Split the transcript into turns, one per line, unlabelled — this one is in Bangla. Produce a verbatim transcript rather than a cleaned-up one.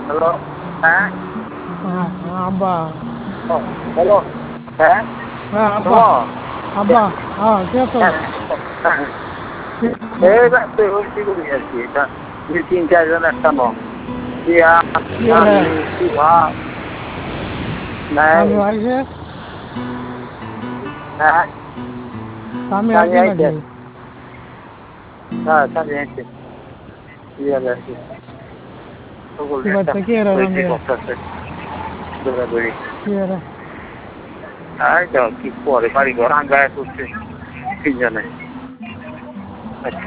হ্যালো হ্যাঁ
হ্যাঁ হ্যাঁ, আব্বা
হ্যালো হ্যাঁ
হ্যাঁ আব্বা
শোনো
আব্বা হ্যাঁ কে তো
হ্যাঁ হ্যাঁ এই রাত্রে হয়েছি করি আর কি এটা দুই তিন চারজন একটা ন দিয়া আমি শিবা নাই
আমি আইছে
হ্যাঁ
আমি
স্বামী
আইছে
আইছে
নাকি
হ্যাঁ স্বামী আইছে দিয়া আইছে সকল
কি
একটা
বাচ্চা কি এরা
হয়েছে
রঙে
করতেছে দৌড়াদৌড়ি
কি এরা
আর যাও কি করে বাড়ি ঘর আঙ্গায় করছে তিনজনে